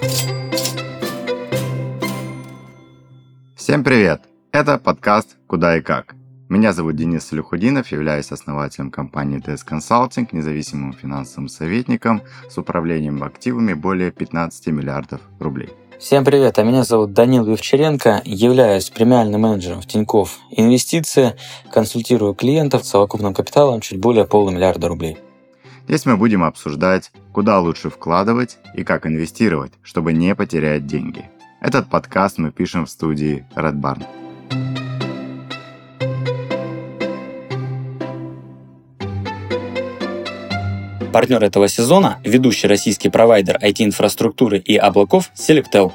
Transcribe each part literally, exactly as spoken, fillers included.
Всем привет! Это подкаст «Куда и как». Меня зовут Денис Салюхудинов, являюсь основателем компании ти эс Consulting, независимым финансовым советником с управлением активами более пятнадцати миллиардов рублей. Всем привет, а меня зовут Данил Евчаренко, являюсь премиальным менеджером в Тинькофф Инвестиции, консультирую клиентов с совокупным капиталом чуть более полумиллиарда рублей. Здесь мы будем обсуждать, куда лучше вкладывать и как инвестировать, чтобы не потерять деньги. Этот подкаст мы пишем в студии Red Barn. Партнер этого сезона – ведущий российский провайдер ай ти-инфраструктуры и облаков Selectel.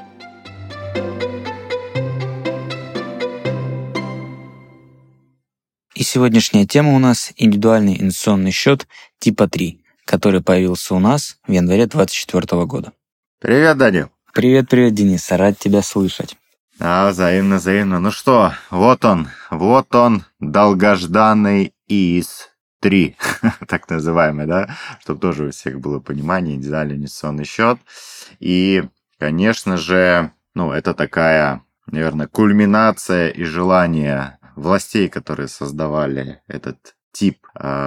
И сегодняшняя тема у нас – индивидуальный инвестиционный счет типа три, который появился у нас в январе две тысячи двадцать четвёртого года. Привет, Данил! Привет-привет, Денис, рад тебя слышать. Да, взаимно, взаимно. Ну что, вот он, вот он, долгожданный ай эс три, так называемый, да, чтобы тоже у всех было понимание, индивидуальный инвестиционный счет. И, конечно же, ну, это такая, наверное, кульминация и желание властей, которые создавали этот тип.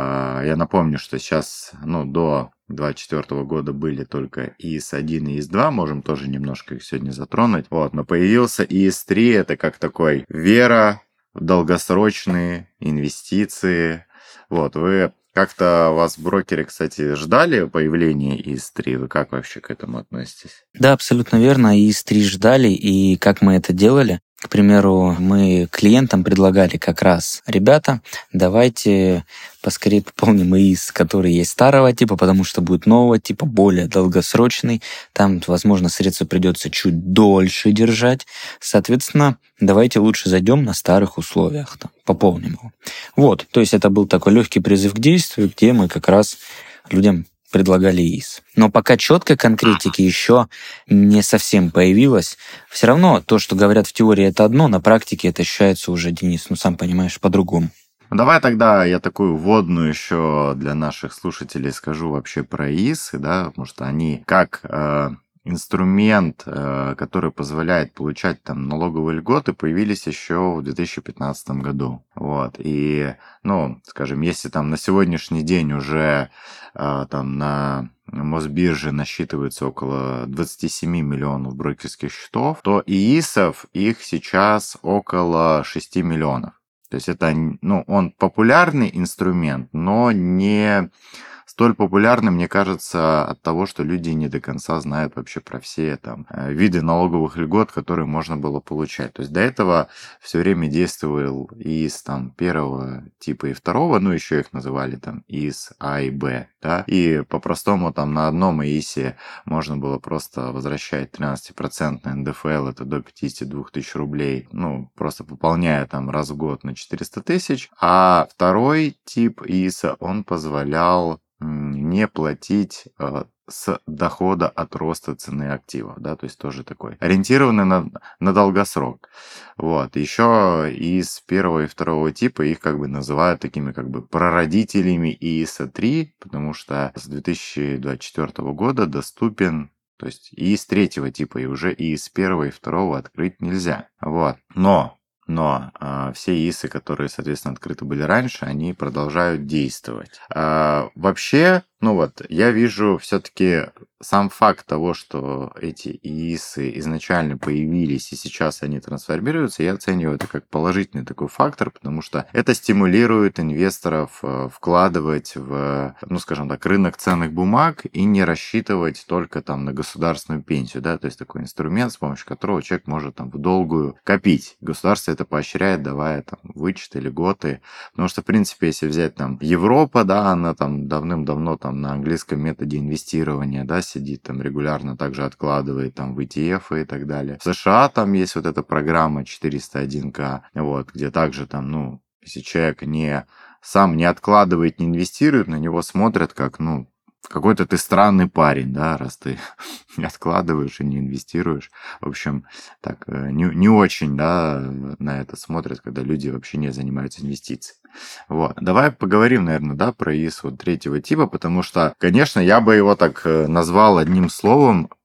Я напомню, что сейчас, ну, до двадцать четвёртого года были только ай эс один и ай эс два, можем тоже немножко их сегодня затронуть. Вот, но появился ай эс три, это как такой вера в долгосрочные инвестиции. Вот, вы как-то, вас брокеры, кстати, ждали появления ай эс три? Вы как вообще к этому относитесь? Да, абсолютно верно. ай эс три ждали, и как мы это делали? К примеру, мы клиентам предлагали как раз: ребята, давайте поскорее пополним ай эс, который есть старого типа, потому что будет нового типа, более долгосрочный. Там, возможно, средства придется чуть дольше держать. Соответственно, давайте лучше зайдем на старых условиях, там, пополним его. Вот, то есть это был такой легкий призыв к действию, где мы как раз людям предлагали ай эс. Но пока четкой конкретики еще не совсем появилось. Все равно то, что говорят в теории, это одно, на практике это ощущается уже, Денис, ну сам понимаешь, по-другому. Ну, давай тогда я такую вводную еще для наших слушателей скажу вообще про ай эс, да, потому что они как э, инструмент, э, который позволяет получать там налоговые льготы, появились еще в две тысячи пятнадцатом году. Вот, и, ну, скажем, если там на сегодняшний день уже э, там на Мосбирже насчитывается около двадцать семь миллионов брокерских счетов, то ай эсов их сейчас около шесть миллионов. То есть это, ну, он популярный инструмент, но не столь популярный, мне кажется, от того, что люди не до конца знают вообще про все там виды налоговых льгот, которые можно было получать. То есть до этого все время действовал ай эс там первого типа и второго, ну еще их называли там ай эс А и Б, да, и по-простому там на одном ай эсе можно было просто возвращать тринадцатипроцентный эн дэ эф эл, это до пятидесяти двух тысяч рублей, ну, просто пополняя там раз в год на четыреста тысяч, а второй тип ай эс, он позволял не платить э, с дохода от роста цены активов, да, то есть тоже такой ориентированный на, на долгосрок. Вот, еще из первого и второго типа их как бы называют такими как бы прародителями ай эс три, потому что с две тысячи двадцать четвёртого года доступен, то есть ай эс третьего типа, и уже ай эс первого и второго открыть нельзя. Вот, но Но э, все ай эсы, которые, соответственно, открыты были раньше, они продолжают действовать. А, вообще, ну вот, я вижу все-таки сам факт того, что эти ай эсы изначально появились и сейчас они трансформируются, я оцениваю это как положительный такой фактор, потому что это стимулирует инвесторов вкладывать в, ну, скажем так, рынок ценных бумаг и не рассчитывать только там на государственную пенсию, да, то есть такой инструмент, с помощью которого человек может там в долгую копить. Государство это поощряет, давая там вычеты, льготы, потому что, в принципе, если взять там Европа, да, она там давным-давно там на английском методе инвестирования, да, сидит там регулярно, также откладывает там в и ти эф и так далее. В США там есть вот эта программа четыреста один ка, вот, где также там, ну, если человек не сам не откладывает, не инвестирует, на него смотрят как, ну, какой-то ты странный парень, да, раз ты не откладываешь и не инвестируешь. В общем, так, не, не очень, да, на это смотрят, когда люди вообще не занимаются инвестициями. Вот. Давай поговорим, наверное, да, про ай эс вот третьего типа, потому что, конечно, я бы его так назвал одним словом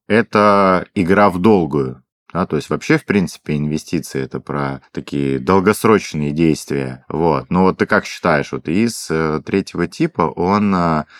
это игра в долгую. Да, то есть вообще, в принципе, инвестиции это про такие долгосрочные действия. Вот. Но вот ты как считаешь, вот ИИС третьего типа, он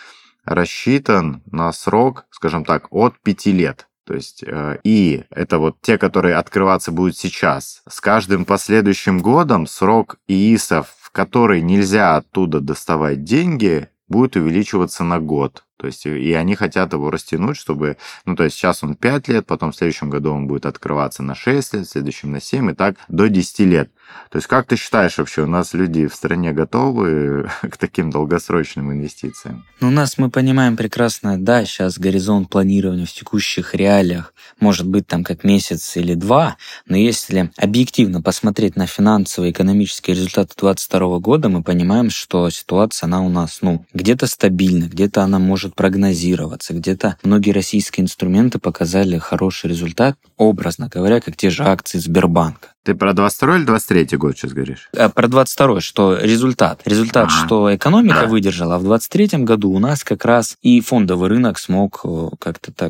рассчитан на срок, скажем так, от пяти лет. То есть, и это вот те, которые открываться будут сейчас. С каждым последующим годом срок ИИСов, в который нельзя оттуда доставать деньги, будет увеличиваться на год. То есть, и они хотят его растянуть, чтобы, ну, то есть сейчас он пять лет, потом в следующем году он будет открываться на шесть лет, в следующем на семь, и так до десяти лет. То есть, как ты считаешь вообще, у нас люди в стране готовы к таким долгосрочным инвестициям? Ну, у нас, мы понимаем прекрасно, да, сейчас горизонт планирования в текущих реалиях может быть там как месяц или два, но если объективно посмотреть на финансовые и экономические результаты две тысячи двадцать второго года, мы понимаем, что ситуация, она у нас, ну, где-то стабильна, где-то она может прогнозироваться, где-то многие российские инструменты показали хороший результат, образно говоря, как те же акции Сбербанка. Ты про двадцать второй или двадцать третий год сейчас говоришь? А про двадцать второй, что результат. Результат, ага. что экономика да. выдержала, а в двадцать третьем году у нас как раз и фондовый рынок смог как-то так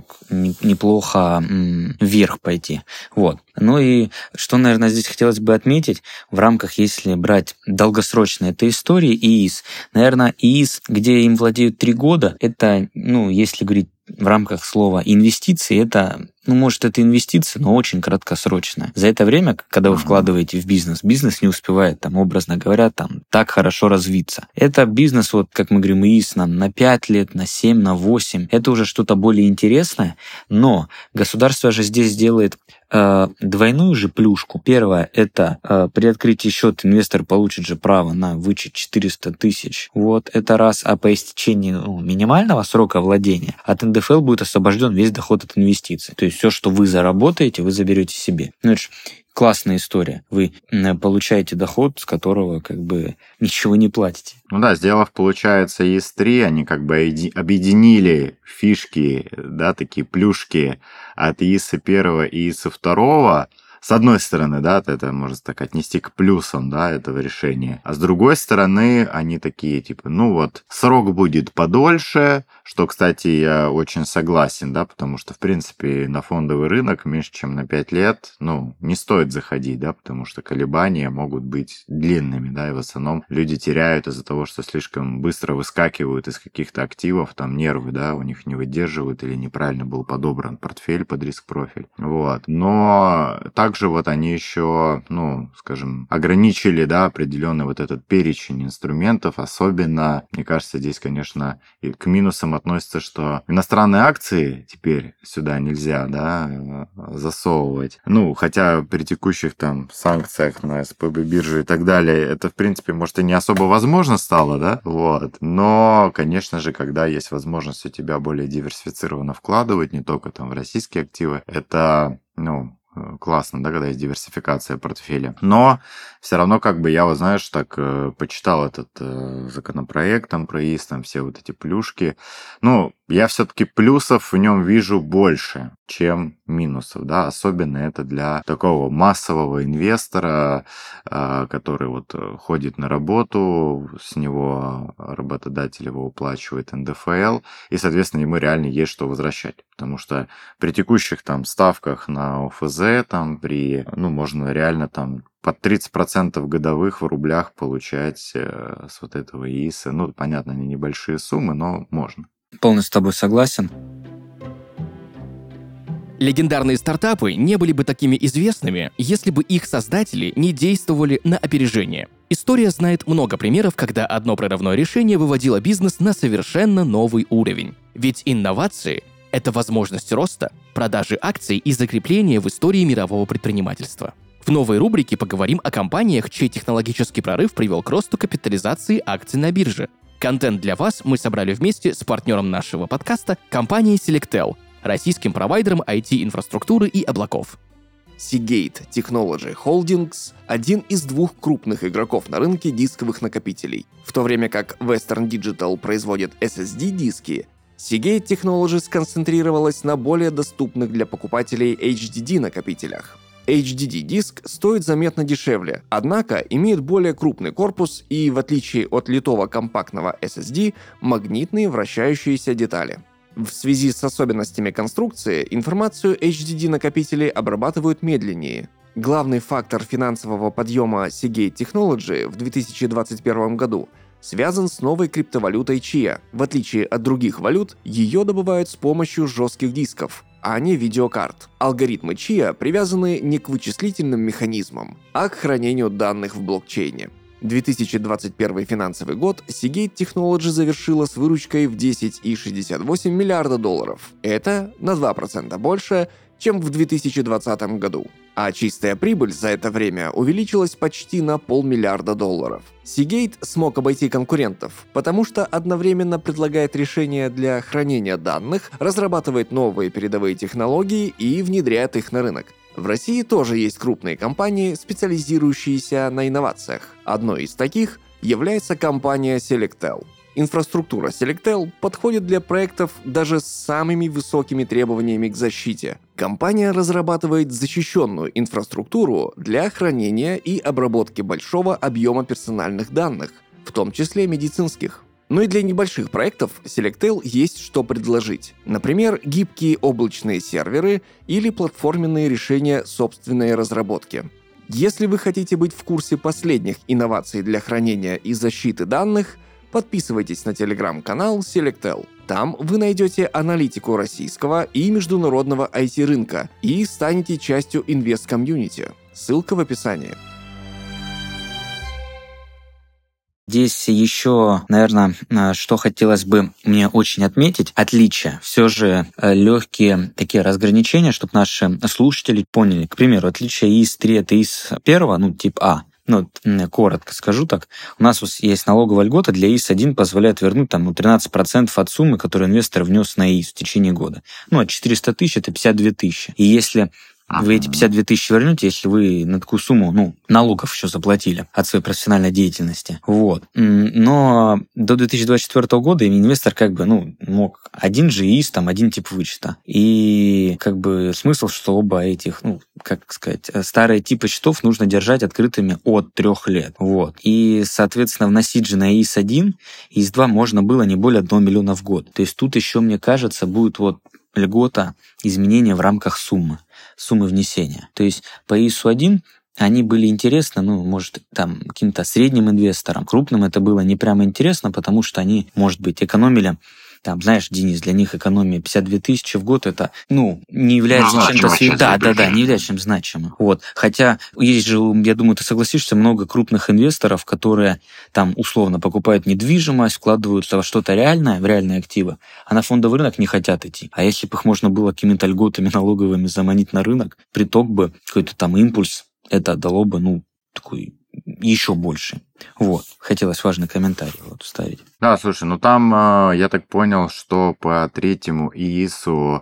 неплохо вверх пойти. Вот. Ну и что, наверное, здесь хотелось бы отметить, в рамках, если брать долгосрочные этой истории, ИИС, наверное, ИИС, где им владеют три года, это, ну, если говорить в рамках слова инвестиции, это, ну, может, это инвестиции, но очень краткосрочная. За это время, когда вы вкладываете в бизнес, бизнес не успевает, там, образно говоря, там, так хорошо развиться. Это бизнес, вот, как мы говорим, ИИС нам на пять лет, на семь, на восемь. Это уже что-то более интересное, но государство же здесь делает э, двойную же плюшку. Первое, это э, при открытии счета инвестор получит же право на вычет четыреста тысяч. Вот, это раз. А по истечении ну, минимального срока владения от эн дэ эф эл будет освобожден весь доход от инвестиций. То есть все, что вы заработаете, вы заберете себе. Ну, это же классная история. Вы получаете доход, с которого как бы ничего не платите. Ну да, сделав, получается, ИИС три, они как бы объединили фишки, да, такие плюшки от ИИСа первого и ИИСа второго. С одной стороны, да, это можно так отнести к плюсам, да, этого решения. А с другой стороны, они такие, типа, ну вот, срок будет подольше, что, кстати, я очень согласен, да, потому что, в принципе, на фондовый рынок меньше, чем на пять лет, ну, не стоит заходить, да, потому что колебания могут быть длинными, да, и в основном люди теряют из-за того, что слишком быстро выскакивают из каких-то активов, там, нервы, да, у них не выдерживают или неправильно был подобран портфель под риск-профиль, вот. Но так Также вот они еще, ну, скажем, ограничили, да, определенный вот этот перечень инструментов. Особенно, мне кажется, здесь, конечно, и к минусам относится, что иностранные акции теперь сюда нельзя, да, засовывать. Ну, хотя при текущих там санкциях на эс пэ бэ бирже и так далее, это, в принципе, может, и не особо возможно стало, да, вот. Но, конечно же, когда есть возможность у тебя более диверсифицированно вкладывать, не только там в российские активы, это, ну, классно, да, когда есть диверсификация портфеля. Но все равно, как бы, я, вот, знаешь, так э, почитал этот э, законопроект, там, про ИИС, там, все вот эти плюшки. Ну, я все-таки плюсов в нем вижу больше, чем минусов, да, особенно это для такого массового инвестора, э, который вот ходит на работу, с него работодатель его уплачивает эн дэ эф эл, и, соответственно, ему реально есть что возвращать, потому что при текущих там ставках на о эф зэ, там, при, ну, можно реально там под тридцать процентов годовых в рублях получать э, с вот этого ИИСа. Ну, понятно, они небольшие суммы, но можно. Полностью с тобой согласен. Легендарные стартапы не были бы такими известными, если бы их создатели не действовали на опережение. История знает много примеров, когда одно прорывное решение выводило бизнес на совершенно новый уровень. Ведь инновации — это возможность роста, продажи акций и закрепления в истории мирового предпринимательства. В новой рубрике поговорим о компаниях, чей технологический прорыв привел к росту капитализации акций на бирже. Контент для вас мы собрали вместе с партнером нашего подкаста компанией Selectel, российским провайдером ай ти-инфраструктуры и облаков. Seagate Technology Holdings – один из двух крупных игроков на рынке дисковых накопителей. В то время как Western Digital производит эс эс ди-диски, Seagate Technology сконцентрировалась на более доступных для покупателей эйч ди ди-накопителях. эйч ди ди-диск стоит заметно дешевле, однако имеет более крупный корпус и, в отличие от литого компактного эс эс ди, магнитные вращающиеся детали. В связи с особенностями конструкции, информацию эйч ди ди-накопители обрабатывают медленнее. Главный фактор финансового подъема Seagate Technology в две тысячи двадцать первом году связан с новой криптовалютой чиа. В отличие от других валют, ее добывают с помощью жестких дисков, а не видеокарт. Алгоритмы чиа привязаны не к вычислительным механизмам, а к хранению данных в блокчейне. две тысячи двадцать первый финансовый год Seagate Technology завершила с выручкой в десять целых шестьдесят восемь сотых миллиарда долларов. Это на два процента больше, чем в две тысячи двадцатом году. А чистая прибыль за это время увеличилась почти на полмиллиарда долларов. Seagate смог обойти конкурентов, потому что одновременно предлагает решения для хранения данных, разрабатывает новые передовые технологии и внедряет их на рынок. В России тоже есть крупные компании, специализирующиеся на инновациях. Одной из таких является компания Selectel. Инфраструктура Selectel подходит для проектов даже с самыми высокими требованиями к защите. Компания разрабатывает защищенную инфраструктуру для хранения и обработки большого объема персональных данных, в том числе медицинских. Но и для небольших проектов Selectel есть что предложить. Например, гибкие облачные серверы или платформенные решения собственной разработки. Если вы хотите быть в курсе последних инноваций для хранения и защиты данных, подписывайтесь на телеграм-канал Selectel. Там вы найдете аналитику российского и международного ай ти-рынка и станете частью инвест-комьюнити. Ссылка в описании. Здесь еще, наверное, что хотелось бы мне очень отметить, отличие. Все же легкие такие разграничения, чтобы наши слушатели поняли. К примеру, отличие и ай эс три от и ай эс один, ну, тип А. Ну, коротко скажу так. У нас есть налоговая льгота для и ай эс один, позволяет вернуть там, ну, тринадцать процентов от суммы, которую инвестор внес на и ай эс в течение года. Ну, а четыреста тысяч – это пятьдесят две тысячи. И если вы эти пятьдесят две тысячи вернете, если вы на такую сумму, ну, налогов еще заплатили от своей профессиональной деятельности. Вот. Но до две тысячи двадцать четвёртого года инвестор как бы, ну, мог один же и ай эс, там, один тип вычета. И как бы смысл, что оба этих, ну, как сказать, старые типы счетов нужно держать открытыми от трех лет. Вот. И, соответственно, вносить же на и ай эс один, и ай эс два можно было не более одного миллиона в год. То есть тут еще, мне кажется, будет вот льгота изменения в рамках суммы, суммы внесения. То есть по и ай эс один они были интересны, ну, может, там, каким-то средним инвесторам. Крупным это было не прямо интересно, потому что они, может быть, экономили, там, знаешь, Денис, для них экономия пятьдесят две тысячи в год, это, ну, не является ну, чем-то... Св... Да, да, да, не является чем значимым. Вот. Хотя есть же, я думаю, ты согласишься, много крупных инвесторов, которые там условно покупают недвижимость, вкладываются во что-то реальное, в реальные активы, а на фондовый рынок не хотят идти. А если бы их можно было какими-то льготами налоговыми заманить на рынок, приток бы, какой-то там импульс, это дало бы, ну, такой еще больше. Вот. Хотелось важный комментарий вот вставить. Да, слушай, ну там э, я так понял, что по третьему и ай эс э,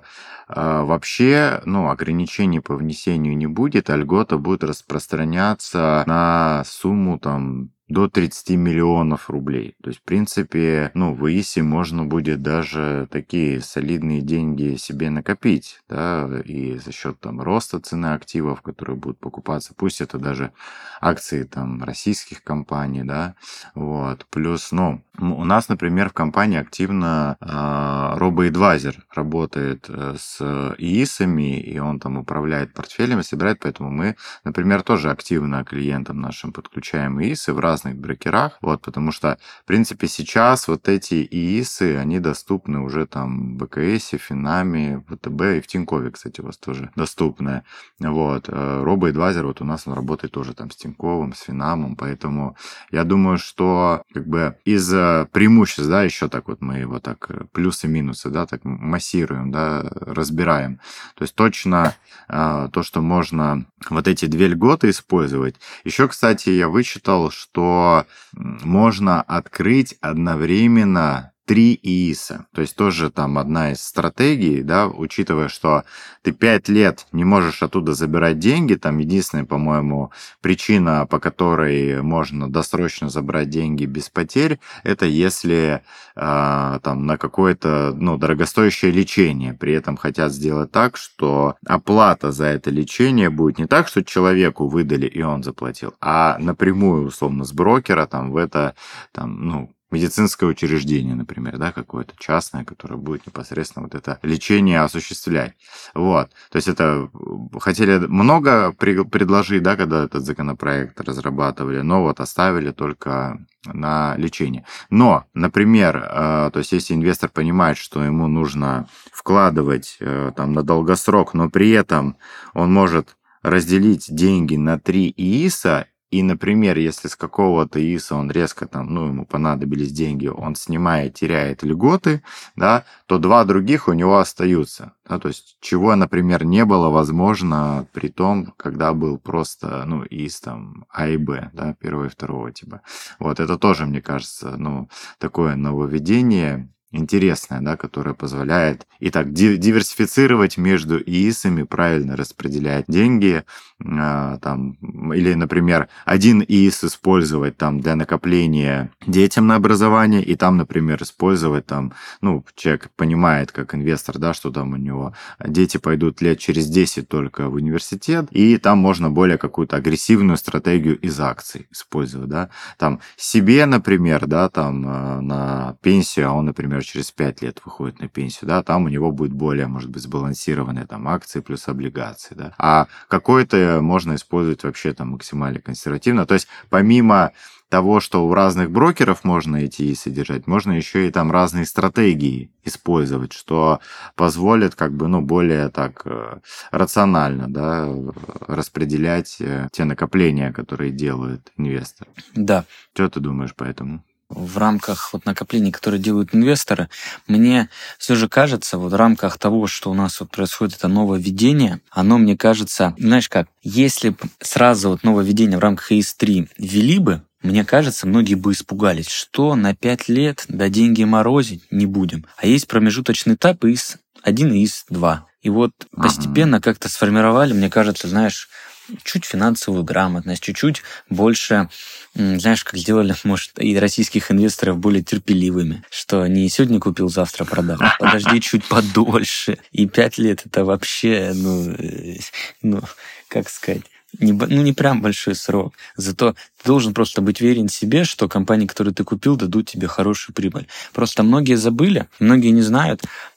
вообще, ну, ограничений по внесению не будет, а льгота будет распространяться на сумму там до тридцати миллионов рублей. То есть, в принципе, ну, в и ай эс можно будет даже такие солидные деньги себе накопить, да, и за счет там роста цены активов, которые будут покупаться, пусть это даже акции там российских компаний, да, вот. Плюс, ну, у нас, например, в компании активно э, RoboAdvisor работает с и ай эсами, и он там управляет портфелями, собирает, поэтому мы, например, тоже активно клиентам нашим подключаем и ай эсы в разных брокерах, вот, потому что, в принципе, сейчас вот эти и ай эсы, они доступны уже там в бэ ка эсе, Финаме, в вэ тэ бэ и в Тинькове, кстати, у вас тоже доступны, вот. RoboAdvisor вот у нас он работает тоже там с Тиньковым, с Финамом, поэтому я думаю, что как бы из преимуществ, да, еще так вот мы его так плюсы-минусы, да, так массируем, да, разбираем. То есть точно э, то, что можно вот эти две льготы использовать. Еще, кстати, я вычитал, что можно открыть одновременно три и ай эса. То есть тоже там одна из стратегий, да, учитывая, что ты пять лет не можешь оттуда забирать деньги, там единственная, по-моему, причина, по которой можно досрочно забрать деньги без потерь, это если э, там на какое-то, ну, дорогостоящее лечение. При этом хотят сделать так, что оплата за это лечение будет не так, что человеку выдали и он заплатил, а напрямую, условно, с брокера там в это, там, ну, медицинское учреждение, например, да, какое-то частное, которое будет непосредственно вот это лечение осуществлять. Вот. То есть это хотели много при- предложить, да, когда этот законопроект разрабатывали, но вот оставили только на лечение. Но, например, э, то есть если инвестор понимает, что ему нужно вкладывать э, там на долгосрок, но при этом он может разделить деньги на три ИИСа, и, например, если с какого-то ИИСа он резко там, ну, ему понадобились деньги, он снимает, теряет льготы, да, то два других у него остаются. Да, то есть, чего, например, не было возможно при том, когда был просто, ну, ИИС там А и Б, да, первого и второго типа. Вот, это тоже, мне кажется, ну, такое нововведение, интересная, да, которая позволяет и так диверсифицировать между ИИСами, правильно распределять деньги, а, там, или, например, один ИИС использовать там для накопления детям на образование, и там, например, использовать там, ну, человек понимает, как инвестор, да, что там у него дети пойдут лет через десять только в университет, и там можно более какую-то агрессивную стратегию из акций использовать, да, там себе, например, да, там на пенсию, а он, например, через пять лет выходит на пенсию, да, там у него будет более, может быть, сбалансированные там акции плюс облигации, да, а какой-то можно использовать вообще там максимально консервативно, то есть помимо того, что у разных брокеров можно эти ИИСы держать, можно еще и там разные стратегии использовать, что позволит как бы, ну, более так рационально, да, распределять те накопления, которые делают инвесторы. Да. Что ты думаешь по этому? В рамках вот накоплений, которые делают инвесторы, мне все же кажется, вот в рамках того, что у нас вот происходит это нововведение, оно, мне кажется, знаешь как, если бы сразу вот нововведение в рамках ИИС три ввели бы, мне кажется, многие бы испугались, что на пять лет до деньги морозить не будем. А есть промежуточный этап ИИС один и ИИС два. И вот постепенно как-то сформировали, мне кажется, знаешь, чуть финансовую грамотность, чуть-чуть больше, знаешь, как сделали, может, и российских инвесторов более терпеливыми, что не сегодня купил, завтра продал, подожди чуть подольше. И пять лет это вообще, ну, ну как сказать, не, ну, не прям большой срок. Зато ты должен просто быть верен себе, что компании, которые ты купил, дадут тебе хорошую прибыль. Просто многие забыли, многие не знают,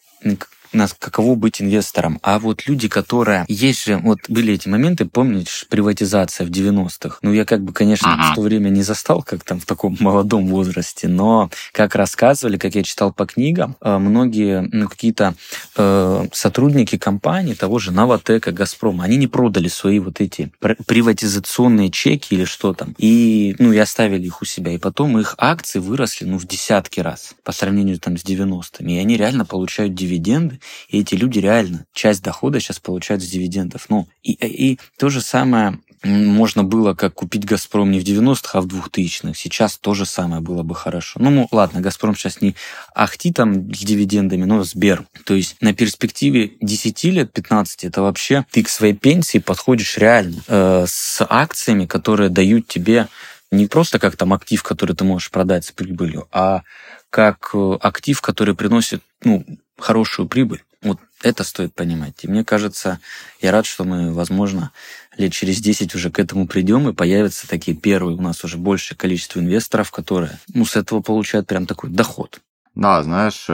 нас каково быть инвестором. А вот люди, которые... Есть же... Вот были эти моменты, помнишь, приватизация в девяностых. Ну, я как бы, конечно, ага. в то время не застал, как там в таком молодом возрасте, но как рассказывали, как я читал по книгам, многие, ну, какие-то э, сотрудники компании, того же Новатэка, Газпрома, они не продали свои вот эти приватизационные чеки или что там, и, ну, и оставили их у себя. И потом их акции выросли, ну, в десятки раз по сравнению там с девяностыми. И они реально получают дивиденды. И эти люди реально часть дохода сейчас получают с дивидендов. Ну, и, и то же самое можно было, как купить «Газпром» не в девяностых, а в двухтысячных. Сейчас то же самое было бы хорошо. Ну, ну ладно, «Газпром» сейчас не ахти там с дивидендами, но Сбер. То есть на перспективе десяти лет, пятнадцати, это вообще ты к своей пенсии подходишь реально э, с акциями, которые дают тебе не просто как там актив, который ты можешь продать с прибылью, а как актив, который приносит, ну, хорошую прибыль. Вот это стоит понимать. И мне кажется, я рад, что мы, возможно, лет через десять уже к этому придем, и появятся такие первые у нас уже большее количество инвесторов, которые, ну, с этого получают прям такой доход. Да, знаешь,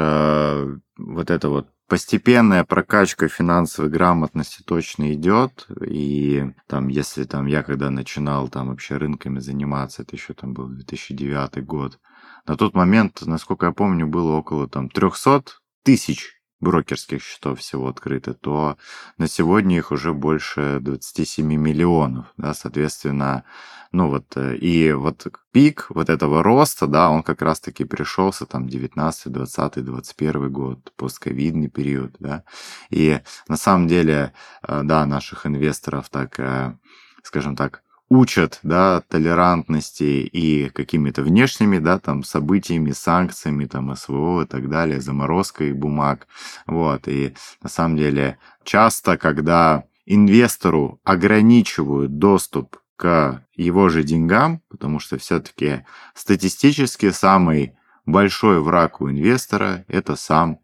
вот это вот постепенная прокачка финансовой грамотности точно идет, и там, если там я когда начинал там вообще рынками заниматься, это еще там был две тысячи девятый год, на тот момент, насколько я помню, было около там триста тысяч брокерских счетов всего открыто, то на сегодня их уже больше двадцать семь миллионов, да, соответственно, ну вот, и вот пик вот этого роста, да, он как раз-таки пришелся там девятнадцатый, двадцатый, двадцать первый год, постковидный период, да, и на самом деле, да, наших инвесторов так, скажем так, учат, да, толерантности и какими-то внешними, да, там, событиями, санкциями, там, СВО и так далее, заморозкой бумаг, вот, и на самом деле часто, когда инвестору ограничивают доступ к его же деньгам, потому что все-таки статистически самый большой враг у инвестора – это сам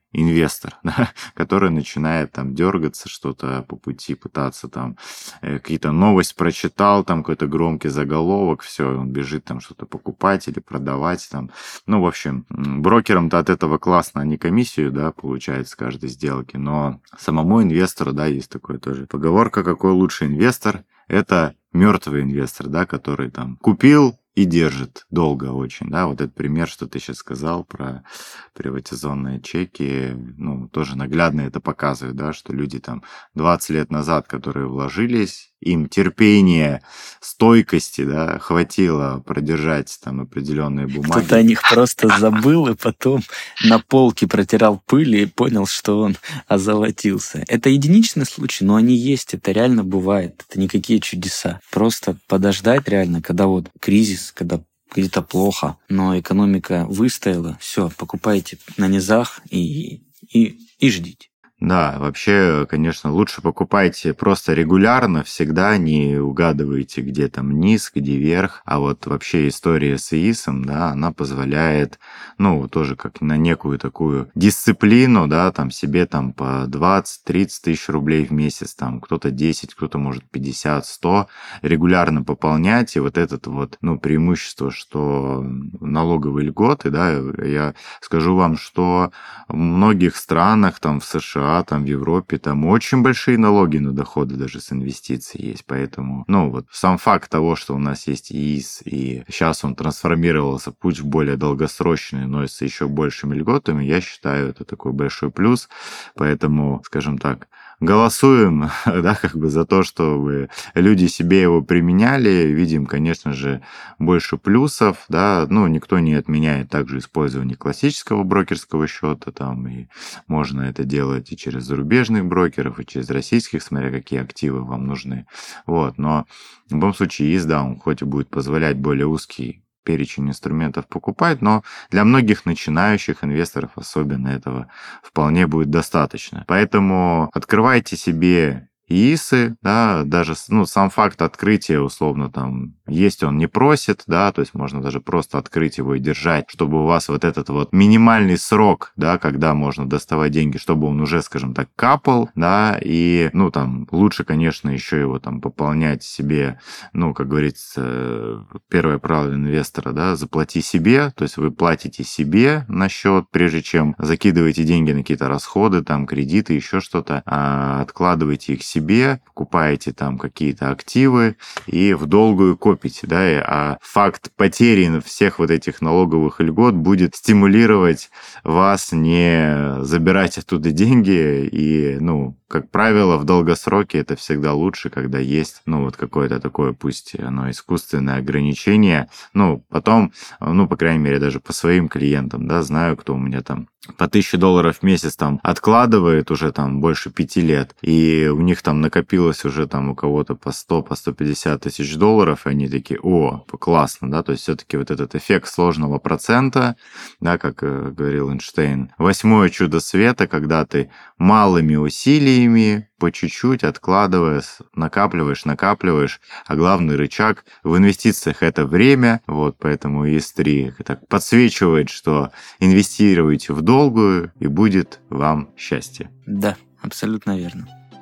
инвестор, да, который начинает там дергаться, что-то по пути пытаться там, э, какие-то новость прочитал, там какой-то громкий заголовок, все, он бежит там что-то покупать или продавать там. Ну, в общем, брокерам-то от этого классно, они комиссию, да, получают с каждой сделки, но самому инвестору, да, есть такое тоже поговорка, какой лучший инвестор, это мертвый инвестор, да, который там купил и держит долго очень, да, вот этот пример, что ты сейчас сказал про приватизационные чеки, ну, тоже наглядно это показывает, да, что люди там двадцать лет назад, которые вложились, им терпения, стойкости, да, хватило продержать там определенные бумаги. Кто-то о них просто забыл и потом на полке протирал пыль и понял, что он озолотился. Это единичный случай, но они есть, это реально бывает, это никакие чудеса. Просто подождать реально, когда вот кризис, когда где-то плохо, но экономика выстояла, все, покупайте на низах и, и, и ждите. Да, вообще, конечно, лучше покупайте просто регулярно, всегда не угадывайте, где там низ, где верх. А вот вообще история с ИИСом, да, она позволяет, ну, тоже как на некую такую дисциплину, да, там себе там по двадцать-тридцать тысяч рублей в месяц, там кто-то десять, кто-то может пятьдесят, сто, регулярно пополнять. И вот этот вот, ну, преимущество, что налоговые льготы, да, я скажу вам, что в многих странах, там в США, там в Европе, там очень большие налоги на доходы даже с инвестиций есть, поэтому, ну, вот сам факт того, что у нас есть ИИС, и сейчас он трансформировался, путь в более долгосрочный, но с еще большими льготами, я считаю, это такой большой плюс, поэтому, скажем так, голосуем, да, как бы за то, чтобы люди себе его применяли, видим, конечно же, больше плюсов, да, ну, никто не отменяет также использование классического брокерского счета, там, и можно это делать и через зарубежных брокеров, и через российских, смотря какие активы вам нужны, вот, но в любом случае ИИС, да, он хоть и будет позволять более узкий перечень инструментов покупать, но для многих начинающих инвесторов особенно этого вполне будет достаточно. Поэтому открывайте себе ИИСы, да, даже, ну, сам факт открытия, условно, там, есть он не просит, да, то есть можно даже просто открыть его и держать, чтобы у вас вот этот вот минимальный срок, да, когда можно доставать деньги, чтобы он уже, скажем так, капал, да, и, ну, там, лучше, конечно, еще его там пополнять себе, ну, как говорится, первое правило инвестора, да, заплати себе, то есть вы платите себе на счет, прежде чем закидываете деньги на какие-то расходы, там, кредиты, еще что-то, а откладываете их себе, себе, покупаете там какие-то активы и в долгую копите, да, а факт потери всех вот этих налоговых льгот будет стимулировать вас не забирать оттуда деньги и, ну, как правило, в долгосроке это всегда лучше, когда есть, ну, вот какое-то такое, пусть оно искусственное ограничение. Ну, потом, ну, по крайней мере, даже по своим клиентам, да, знаю, кто у меня там по тысяче долларов в месяц там откладывает уже там больше пяти лет, и у них там накопилось уже там у кого-то по сто, по сто пятьдесят тысяч долларов, и они такие, о, классно, да, то есть все-таки вот этот эффект сложного процента, да, как э, говорил Эйнштейн, восьмое чудо света, когда ты малыми усилиями, по чуть-чуть откладывая, накапливаешь, накапливаешь, а главный рычаг в инвестициях это время, вот, поэтому ИИС три так подсвечивает, что инвестируйте в долгую, и будет вам счастье. Да, абсолютно верно.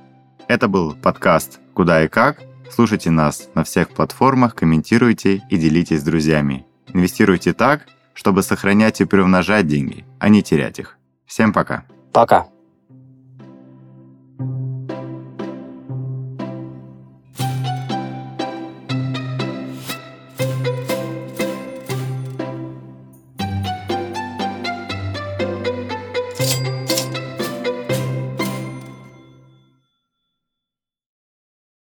Это был подкаст «Куда и как». Слушайте нас на всех платформах, комментируйте и делитесь с друзьями. Инвестируйте так, чтобы сохранять и приумножать деньги, а не терять их. Всем пока. Пока.